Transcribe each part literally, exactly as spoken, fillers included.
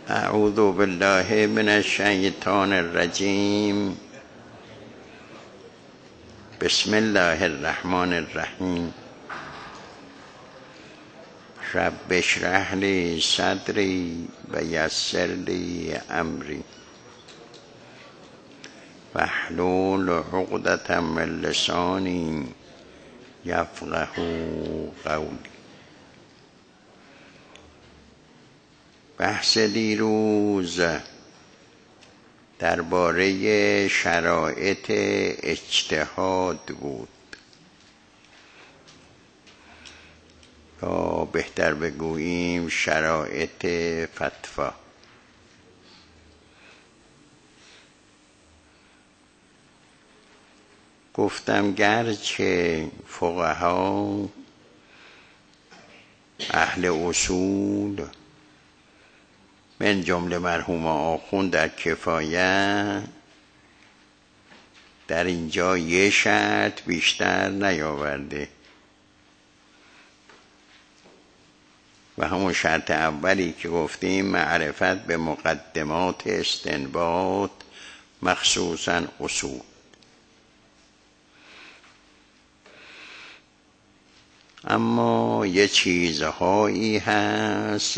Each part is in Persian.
اعوذ بالله من الشیطان الرجیم. بسم الله الرحمن الرحیم. رب اشرح لی صدری و یسر لی امری واحلل عقدة من لسانی یفقهوا قولی. بحث دیروز درباره شرایط اجتهاد بود، یا بهتر بگوییم شرایط فتوا. گفتم گرچه فقها اهل اصول من جمله مرحوم آخوند در کفایه در اینجا یه شرط بیشتر نیاورده و همون شرط اولی که گفتیم معرفت به مقدمات استنباط مخصوصا اصول. اما یه چیزهایی هست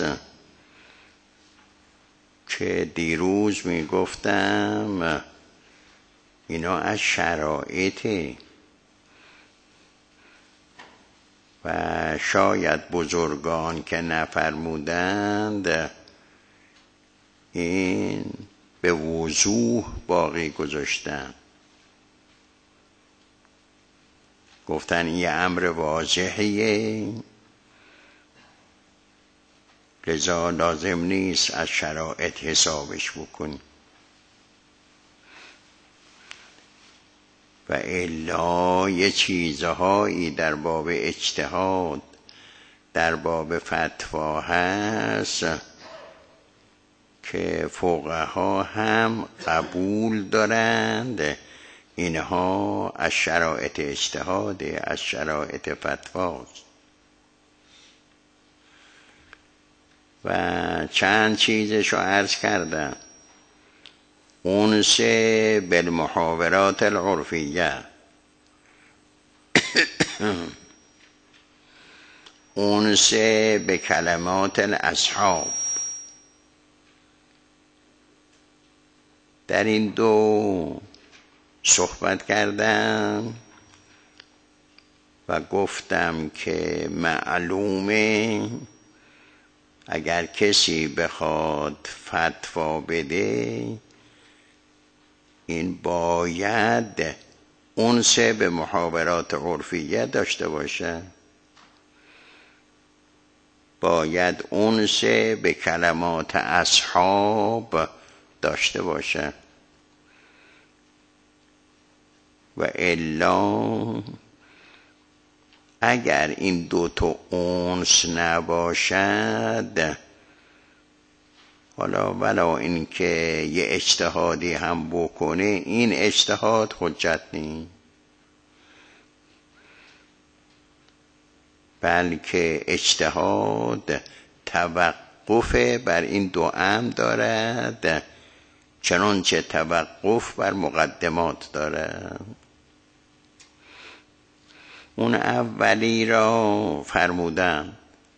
که دیروز می گفتم اینا از شرایطی و شاید بزرگان که نفرمودند این به وضوح باقی گذاشتن. گفتن این امر واضحیه، لذا لازم نیست از شرایط حسابش بکنی و الا یه چیزهایی در باب اجتهاد در باب فتوا هست که فقها هم قبول دارند اینها از شرایط اجتهاد، از شرایط فتواست. و چند چیزشو عرض کردم. اونس بالمحاورات العرفیه، اونس به کلمات الاصحاب. در این دو صحبت کردم و گفتم که معلومه اگر کسی بخواد فتوا بده این باید اونس به محاورات عرفیه داشته باشه، باید اونس به کلمات اصحاب داشته باشه و الا اگر این دو تا اونس نباشد، حالا ولا این که یه اجتهادی هم بکنه این اجتهاد حجت نیست، بلکه اجتهاد توقف بر این دو امر دارد چنانچه توقف بر مقدمات دارد. اون اولی را فرمودن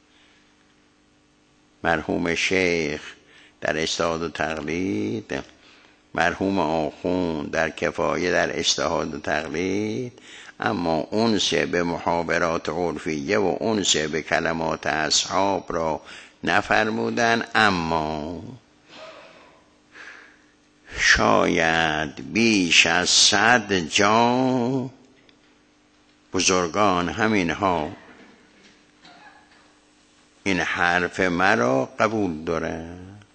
مرحوم شیخ در اجتهاد و تقلید، مرحوم آخوند در کفایه در اجتهاد و تقلید، اما اونس به محاورات عرفیه و اونس به کلمات اصحاب را نفرمودن. اما شاید بیش از صد جا بزرگان همینها این حرف مرا قبول داره،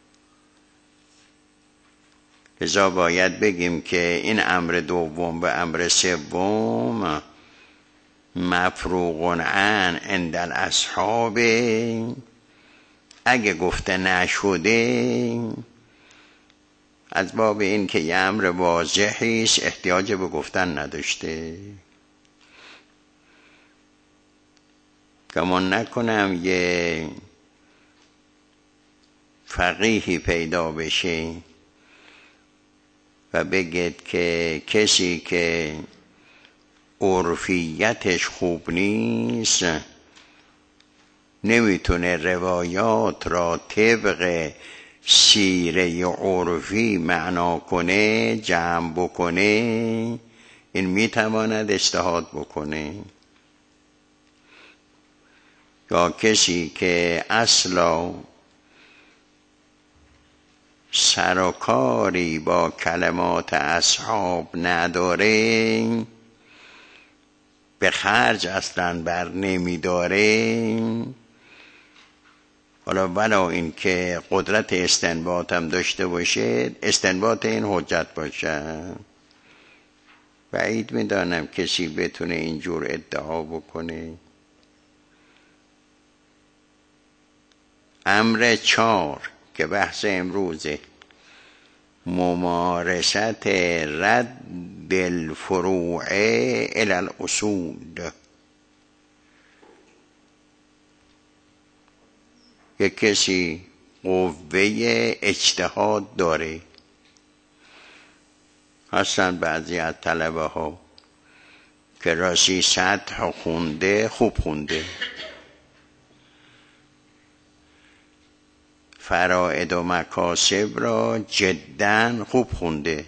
لذا باید بگیم که این امر دوم و امر سوم مفروغ عن عند الاصحاب. اگه گفته نشده از باب این که یه امر واضحی است احتیاج به گفتن نداشته. گمان نکنم یه فقیهی پیدا بشه و بگید که کسی که عرفیتش خوب نیست نمیتونه روایات را طبق سیره عرفی معنا کنه، جمع بکنه، این میتواند اجتهاد بکنه. یا کسی که اصلا سر و کاری با کلمات اصحاب نداره، به خرج اصلا بر نمیداره، حالا ولا این که قدرت استنباط هم داشته باشه، استنباط این حجت باشه، بعید میدانم کسی بتونه اینجور ادعا بکنه. امر چهار که بحث امروزه، ممارست رد الفروع الی الاصول. یک کسی قوه اجتهاد داره، هستن بعضی از طلبه ها که راستی سطح خونده، خوب خونده، فرائد و مکاسب را جدا خوب خونده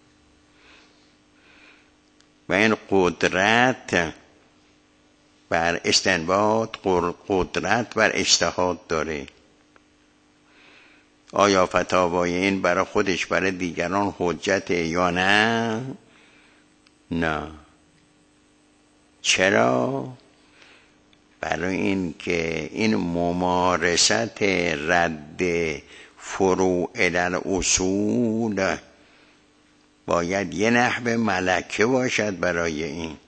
و این قدرت بر استنباط، قدرت بر اجتهاد داره. آیا فتاوای این برای خودش برای دیگران حجته یا نه؟ نه. چرا؟ برای این که این ممارست رد فروع الاصول باید یه نحو ملکه باشد برای این.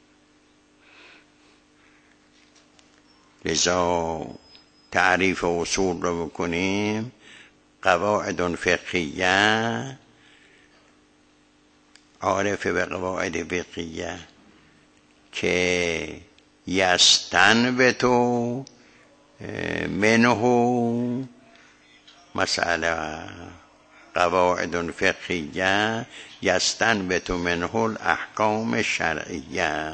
لذا تعریف اصول رو بکنیم، قواعد فقهیه، عارف به قواعد فقهیه که یستنبتو منه مسئله، قواعد فقهیه یستنبتو منه الاحکام شرعیه.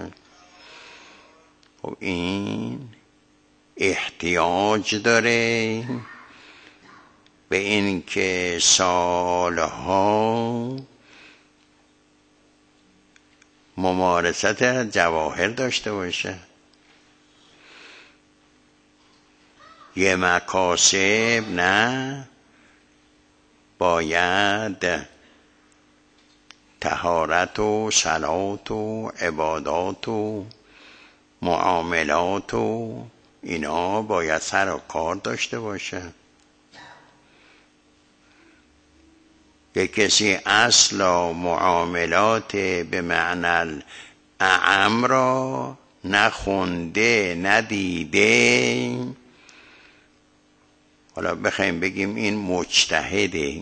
و این احتیاج داره به این که سالها ممارست جواهر داشته باشه، یه مکاسب نه، باید طهارت و صلات و عبادات و معاملات و اینا باید سر و کار داشته باشه. یک کسی اصلا معاملات به معنی اعم را نخونده ندیده، حالا بخوایم بگیم این مجتهده.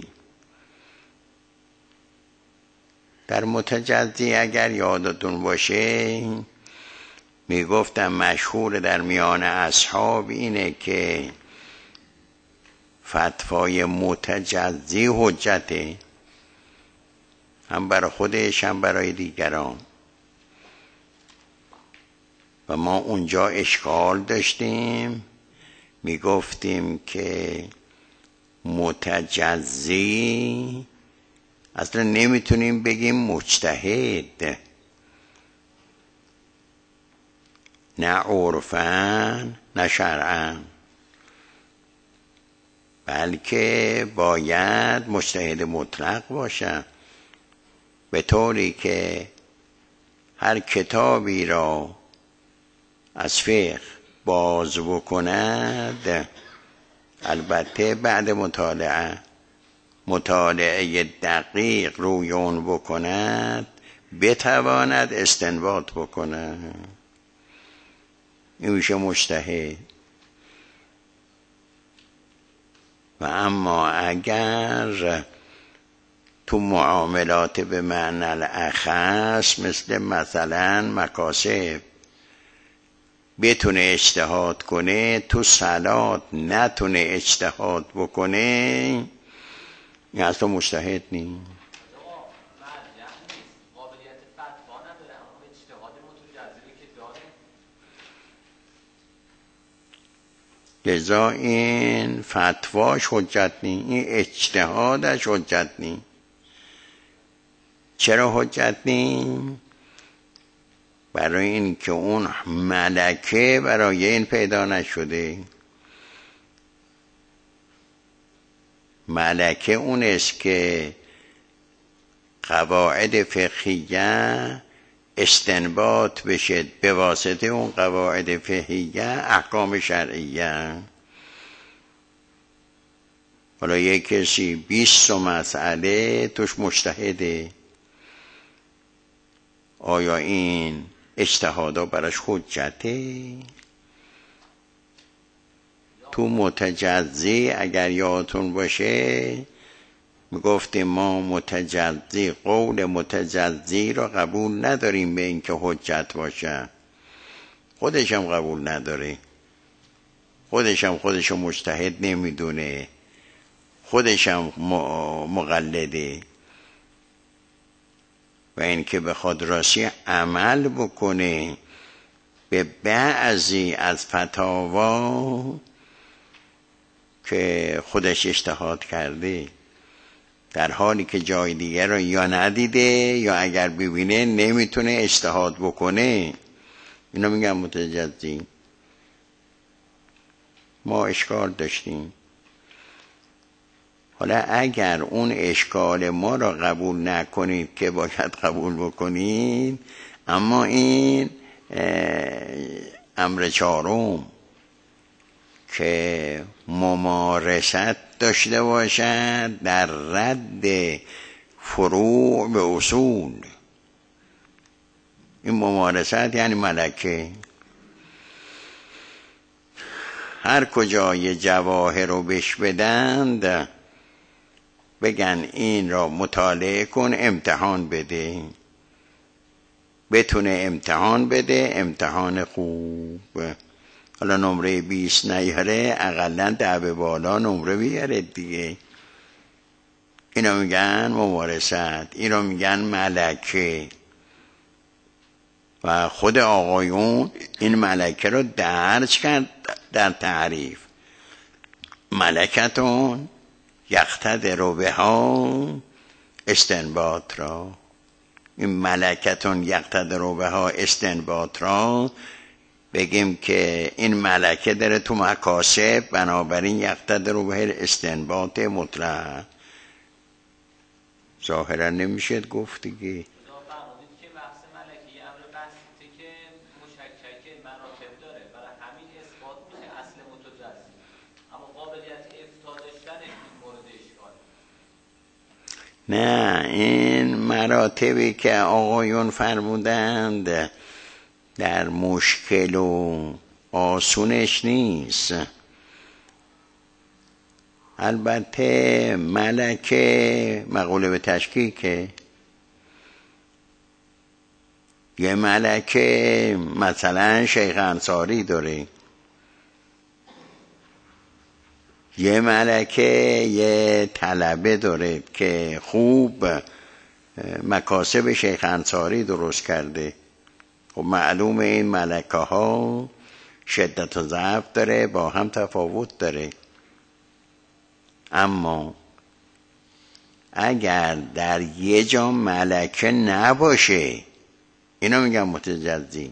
در متجزی اگر یادتون باشه میگفتم مشهور در میان اصحاب اینه که فتوای متجزی حجته، هم برای خودش هم برای دیگران. و ما اونجا اشکال داشتیم، میگفتیم که متجزی اصلا نمیتونیم بگیم مجتهد، نه عرفاً نه شرعاً، بلکه باید مجتهد مطلق باشه، به طوری که هر کتابی را از فقه باز بکند، البته بعد مطالعه مطالعه دقیق روی اون بکند، بتواند استنباط بکند، این میشه مجتهد. و اما اگر تو معاملات به معنی الاخص مثل مثلا مکاسب بتونه اجتهاد کنه، تو صلات نتونه اجتهاد بکنه، این اصلا مجتهد نیست. لذا این فتواش حجت نی، این اجتهادش حجت نی. چرا حجت نی؟ برای این که اون ملکه برای این پیدا نشده. ملکه اون است که قواعد فقهیه استنباط بشه به واسطه اون قواعد فقهیه احکام شرعیه. حالا یک کسی بیست مسئله توش مجتهده، آیا این اجتهادا براش حجته؟ تو متجزی اگر یادتون باشه میگفتیم ما متجزی، قول متجزی را قبول نداریم به اینکه حجت باشه. خودشم قبول نداره، خودشم خودشو مجتهد نمیدونه، خودشم مقلده. و اینکه بخواد راستی عمل بکنه به بعضی از فتاوا که خودش اجتهاد کرده، در حالی که جای دیگر رو یا ندیده یا اگر ببینه نمیتونه اجتهاد بکنه، اینو میگم متجزی. ما اشکال داشتیم، حالا اگر اون اشکال ما را قبول نکنید که باید قبول بکنید، اما این امر چهارم که ممارست داشته باشد در رد فروع به اصول، این ممارست یعنی ملکه. هر کجای جواهر رو بش بدند بگن این را مطالعه کن، امتحان بده، بتونه امتحان بده، امتحان خوب. حالا نمره بیست نیاره، اقلا ده به بالا نمره بیاره دیگه. اینا میگن ممارست، اینا میگن ملکه. و خود آقایون این ملکه رو درج کرد در تعریف. ملکتون یقتدر بها استنباط را، این ملکتون یقتدر بها استنباط را بگیم که این ملکه داره تو مکاسب، بنابراین یقتدر به استنباط مطلق. ظاهرا نمیشه گفت دیگه. نه، این مراتبی که آقایون فرمودند در مشکل و آسونش نیست. البته ملکه مقوله به تشکیکه. یه ملکه مثلا شیخ انصاری داره، یه ملکه یه طلبه داره که خوب مکاسب شیخ انصاری درست کرده. خب معلوم این ملکه ها شدت و ضعف داره، با هم تفاوت داره. اما اگر در یه جا ملکه نباشه، اینو میگم متجزی،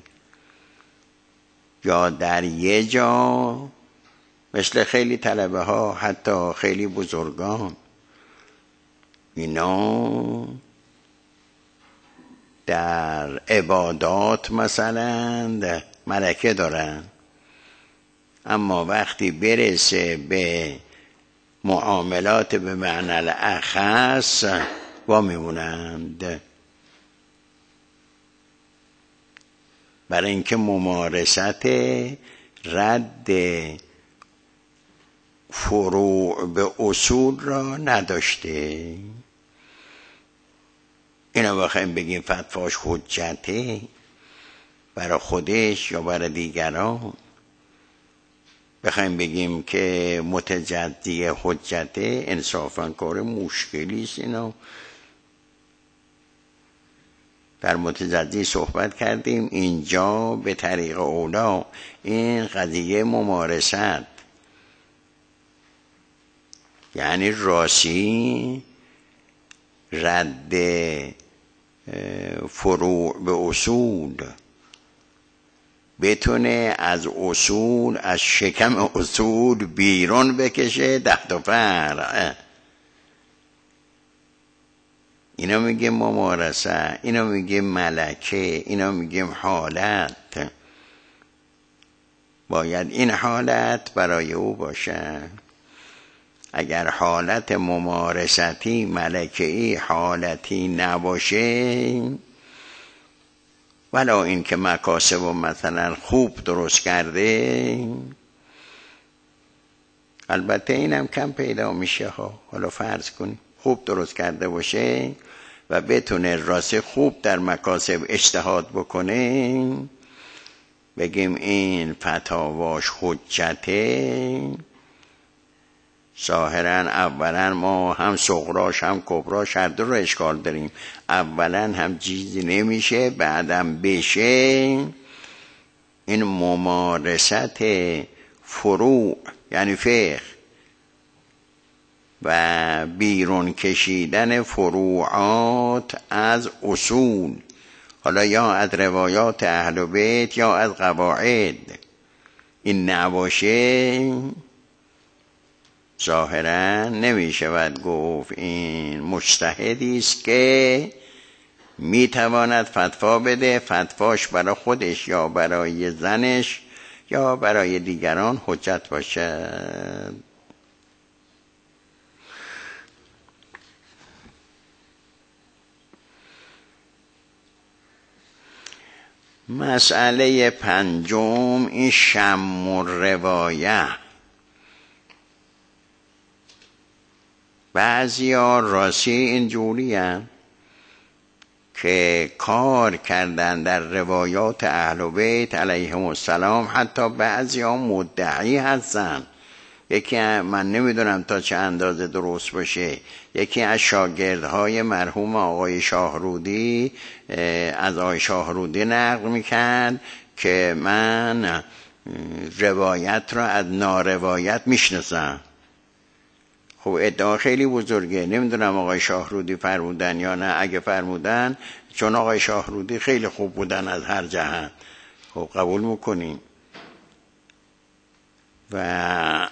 یا در یه جا مثل خیلی طلبه ها، حتی خیلی بزرگان، اینا در عبادات مثلا ملکه دارن، اما وقتی برسه به معاملات به معنی الاخص وا میمونند. برای اینکه ممارست رد فروع به اصول را نداشته. اینا بخوایم بگیم فتواش حجته، برای خودش یا برای دیگران. بخوایم بگیم که متجدی حجته، انصافا کار مشکلی است. اینا در متجدی صحبت کردیم، اینجا به طریق اولا این قضیه ممارست، یعنی راسی رد فروع به اصول، بتونه از اصول، از شکم اصول بیرون بکشه ده تا فرع. اینا میگیم ممارسه، اینا میگیم ملکه، اینا میگیم حالت. باید این حالت برای او باشه. اگر حالت ممارستی، ملکه‌ای، حالتی نباشه، ولا این که مکاسب و مثلا خوب درست کرده، البته اینم کم پیدا میشه ها. حالا فرض کنیم خوب درست کرده باشه و بتونه راست خوب در مکاسب اجتهاد بکنه، بگیم این فتاواش حجته. ظاهرا اولا ما هم صغراش هم کبراش هر دو رو اشکال داریم. اولا هم چیزی نمیشه، بعدم بشه. این ممارست فروع یعنی فقه و بیرون کشیدن فروعات از اصول، حالا یا از روایات اهل بیت یا از قواعد، این نباشه ظاهرا نمیشود گفت این مجتهدی است که میتواند فتوا بده، فتواش برای خودش یا برای زنش یا برای دیگران حجت باشد. مسئله پنجم این شم الروایه. بعضی ها راستی اینجوری هستند که کار کردن در روایات اهل بیت علیهم السلام، حتی بعضی ها مدعی هستن. یکی من نمیدونم تا چه اندازه درست باشه، یکی از شاگردهای مرحوم آقای شاهرودی از آقای شاهرودی نقل میکرد که من روایت را از ناروایت میشناسم. خب ادعا خیلی بزرگه، نمیدونم آقای شاهرودی فرمودن یا نه. اگه فرمودن، چون آقای شاهرودی خیلی خوب بودن از هر جهت، خب قبول میکنیم. و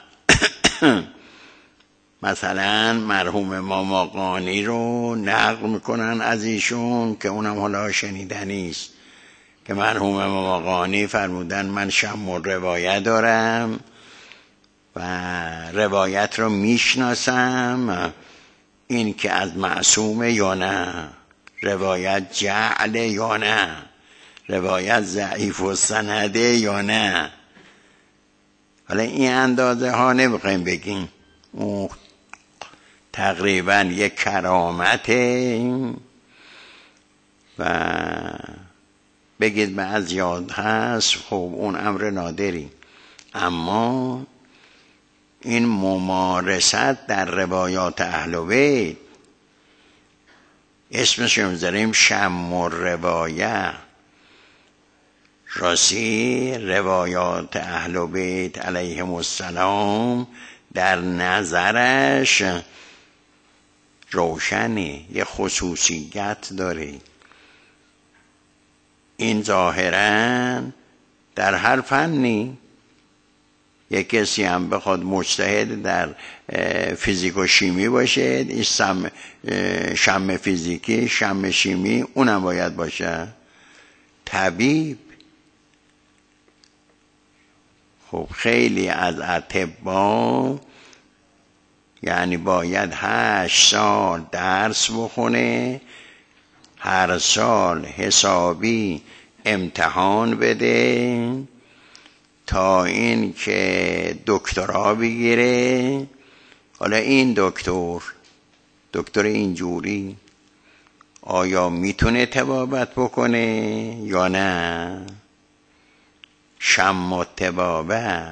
مثلا مرحوم ماماقانی رو نقل میکنن از ایشون که اونم حالا شنیدنی است، که مرحوم ماماقانی فرمودن من شم الروایه دارم و روایت رو میشناسم، این که از معصوم یا نه، روایت جعل یا نه، روایت ضعیف و سنده یا نه. حالا این اندازه ها نمیخوایم بگیم، اون تقریبا یک کرامته و بگید بعض یاد هست، خب اون امر نادری. اما این ممارست در روایات اهل بیت اسمش رو میذاریم شم الروایه. راستی روایات اهل بیت علیهم السلام در نظرش روشنه، یه خصوصیت داره. این ظاهراً در هر فنی، یک کسی هم بخواد مجتهد در فیزیک و شیمی باشه، این شم, شم فیزیکی، شم شیمی اونم باید باشه. طبیب، خب خیلی از اطباء یعنی باید هشت سال درس بخونه، هر سال حسابی امتحان بده تا این که دکترا بگیره. حالا این دکتر دکتر اینجوری آیا میتونه طبابت بکنه یا نه؟ شم و تبابه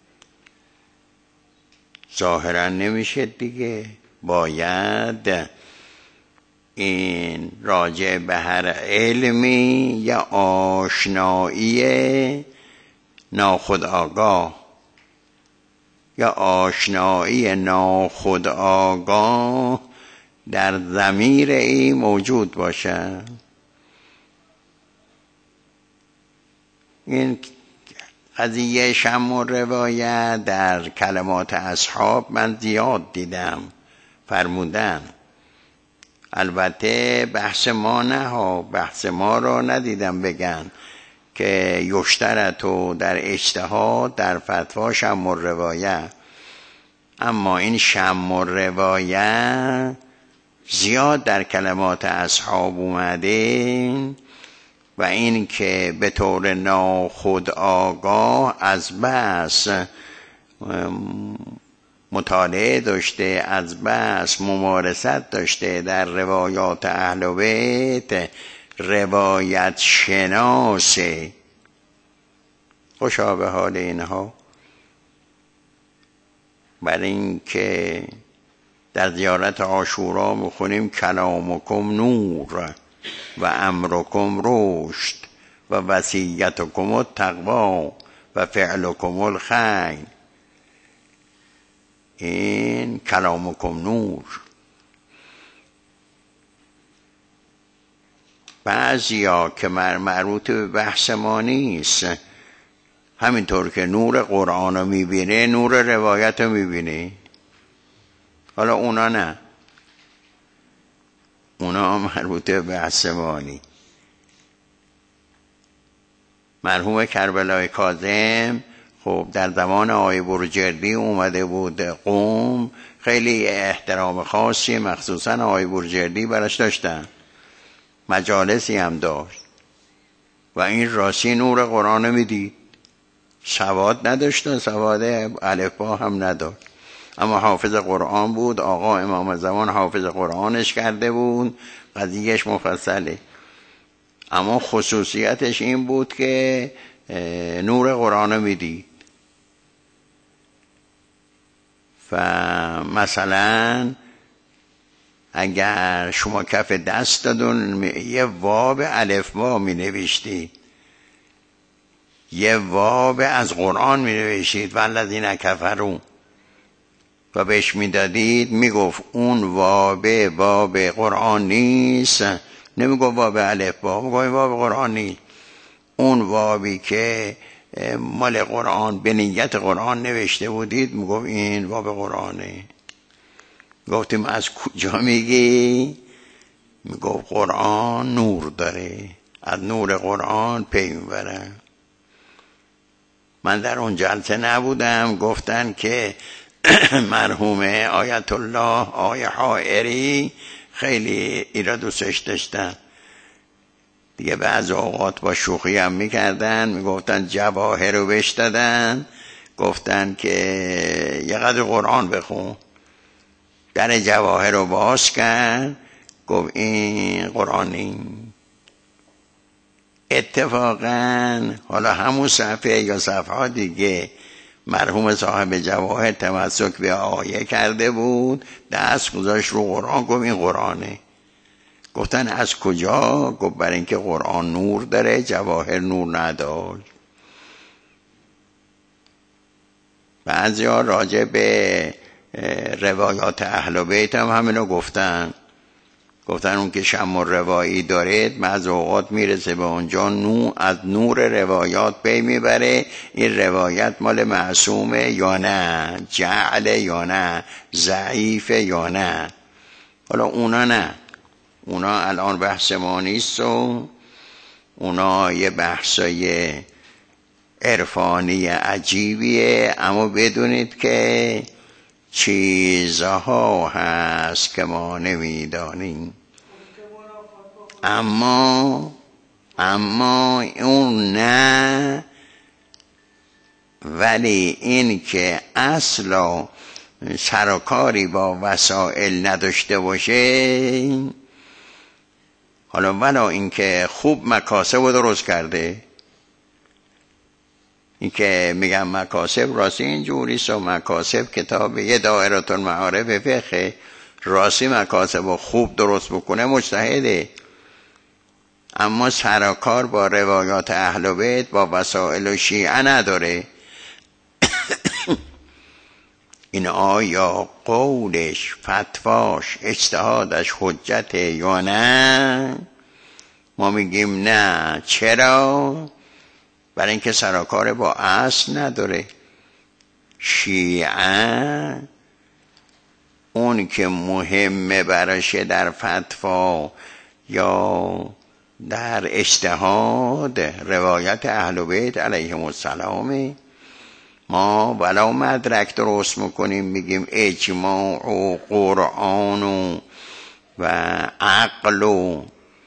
ظاهرا نمیشه دیگه. باید این راجع به هر علمی یا آشنایی ناخودآگاه یا آشنایی ناخودآگاه در ضمیر این موجود باشه. این قضیه شم و روایت در کلمات اصحاب من زیاد دیدم فرمودن. البته بحث ما نه ها، بحث ما را ندیدم بگن که یشترطو در اجتهاد در فتوا شم و روایت. اما این شم و روایت زیاد در کلمات اصحاب اومده و این که به طور ناخودآگاه از بس مطالعه داشته، از بس ممارست داشته در روایات اهل بیت، روایت شناسه. خوشا به حال اینها. برای این که در زیارت عاشورا میخونیم کلامکم نور و امرکم رشد و وصیتکم التقوا و فعلکم الخیر. این کلامکم نور. بعضیا که مربوط به بحث ما نیست، همینطور که نور قرآن رو میبینه نور روایت رو میبینه. حالا اونا نه، اونا مربوط به بحث ما نیست. مرحوم کربلای کاظم خب در زمان آقای بروجردی اومده بود قم، خیلی احترام خاصی مخصوصا آقای بروجردی براش داشتن، مجالسی هم داشت و این راستی نور قرآن رو میدید. سواد نداشت، سواد الفبا هم نداشت، اما حافظ قرآن بود. آقا امام زمان حافظ قرآنش کرده بود، قضیهش مفصله. اما خصوصیتش این بود که نور قرآن رو میدید. و مثلا اگر شما کف دست دادون یه واب الفبا می نوشتید، یه واب از قرآن می نوشتید والذین کفروا و بهش می دادید، می گفت اون واب واب قرآن نیست. نمی گفت واب الفبا، می گفت واب قرآن نیست. اون وابی که مال قرآن به نیت قرآن نوشته بودید می گفت این واب قرآنه. گفتیم از کجا میگی؟ می گفت قرآن نور داره، از نور قرآن پی میبره. من در اون جلسه نبودم، گفتن که مرحوم آیت الله آقای حائری خیلی ایرا دوستش داشتن دیگه. بعض اوقات با شوخی هم میکردن، میگفتن جواهر رو بهش دادن، گفتن که یه قدر قرآن بخون. در جواهر رو باز کرد، گفت این قرآنی. اتفاقا حالا همون صفحه یا صفحه دیگه مرحوم صاحب جواهر تمسک به آیه کرده بود، دست گذاشت رو قرآن، گفت این قرآنه. گفتن از کجا؟ گفت برای اینکه قرآن نور داره، جواهر نور نداشت. بعضی ها راجع به روایات اهل بیت هم همینو گفتن. گفتن اون که شم و روایی داره بعض اوقات میرسه به اونجا نور از نور روایات پی میبره این روایت مال معصومه یا نه، جعل یا نه، ضعیفه یا نه. حالا اونا نه، اونا الان بحث ما نیست و اونا یه بحثای عرفانی عجیبیه. اما بدونید که چیزها هست که ما نمیدانیم. اما اما اون نه، ولی این که اصلا سرکاری با وسائل نداشته باشه، حالا ولی این که خوب مکاسب رو درست کرده، این که میگم مکاسب راستی اینجوری است و مکاسب کتاب یه دایره المعارف فقه راستی مکاسب و خوب درست بکنه مجتهده، اما سرکار با روایات اهل بیت با وسائل و شیعه نداره. این آیا قولش، فتواش، اجتهادش حجته یا نه؟ ما میگیم نه. چرا؟ برای اینکه سرکار با اصل نداره. شیعه اون که مهمه براشه در فتوا یا در اجتهاد روایت اهل بیت علیهم السلام. ما ولا مدرک درست میکنیم میگیم اجماع و قرآن و, و عقل و،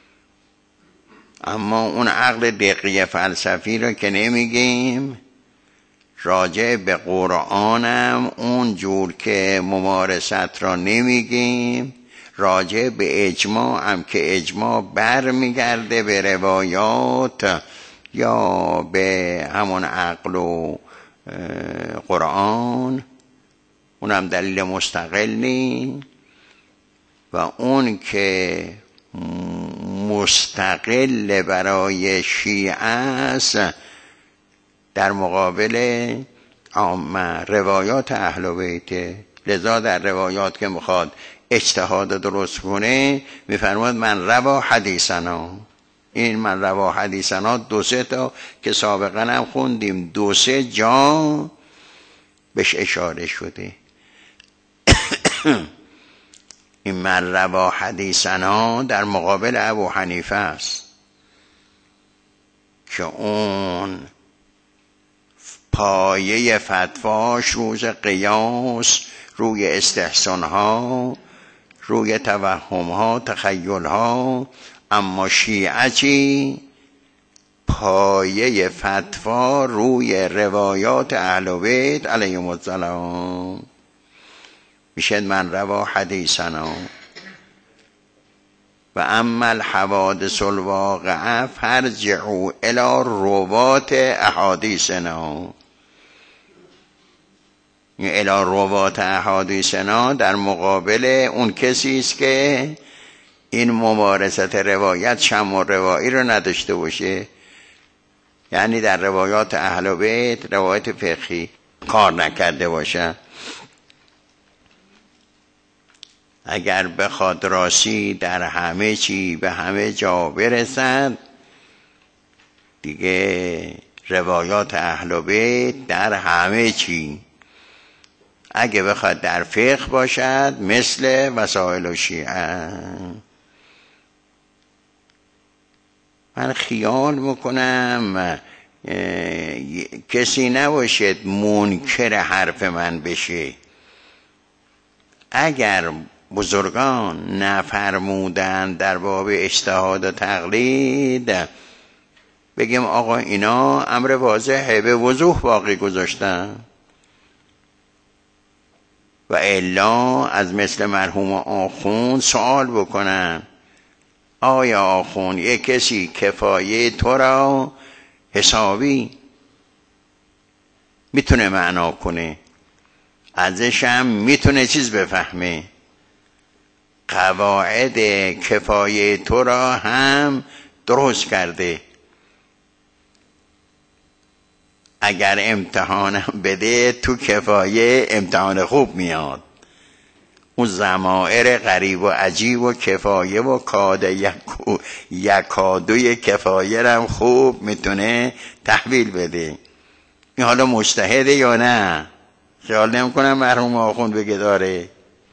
اما اون عقل دقیق فلسفی رو که نمیگیم. راجع به قرآنم اون جور که ممارست را نمیگیم. راجع به اجماع هم که اجماع بر میگرده به روایات یا به همون عقل و قرآن، اونم دلیل مستقل نی. و اون که مستقل برای شیعه است در مقابل عامه روایات اهل بیت. لذا در روایات که میخواد اجتهاد درست کنه میفرماد من روا حدیثنا. این من روا حدیثنا دو سه تا که سابقا هم خوندیم، دو سه جا بهش اشاره شده. این من روا حدیثنا در مقابل ابو حنیفه است که اون پایه فتواش روز قیاس روی استحسان ها، روی توهم ها، تخیل ها. اما شیعه چی؟ پایه فتوا روی روایات اهل بیت علیهم السلام. میشه من روا حدیثنا. و اما الحوادث الواقعه فرجعوا الی روات احادیثنا. الی روات احادیثنا در مقابل اون کسی است که این ممارست روایت شم و روایی رو نداشته باشه، یعنی در روایات اهل بیت روایت فقهی کار نکرده باشه. اگر بخواد راستی در همه چی به همه جا برسد دیگه روایات اهل بیت در همه چی. اگه بخواد در فقه باشد مثل وسائل و شیعه. من خیال میکنم کسی نباشد منکر حرف من بشه. اگر بزرگان نفرمودن در باب اجتهاد و تقلید بگیم آقا اینا امر واضحه به وضوح باقی گذاشتن، و الا از مثل مرحوم آخوند سوال بکنن آیا آخوند یک کسی کفایه تو را حسابی میتونه معنا کنه، ازش هم میتونه چیز بفهمه، قواعد کفایه تو را هم درست کرده، اگر امتحانم بده تو کفایه امتحان خوب میاد. اون ضمائر غریب و عجیب و کفایه و کاد یکو یکادوی کفایه هم خوب میتونه تحویل بده. این حالا مجتهده یا نه؟ خیال نمی کنم مرحوم آخوند بگه داره.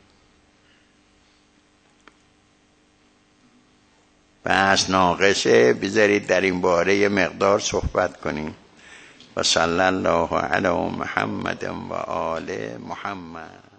بس ناقصه، بذارید در این باره یه مقدار صحبت کنیم. و صلی الله علی محمد و آل محمد.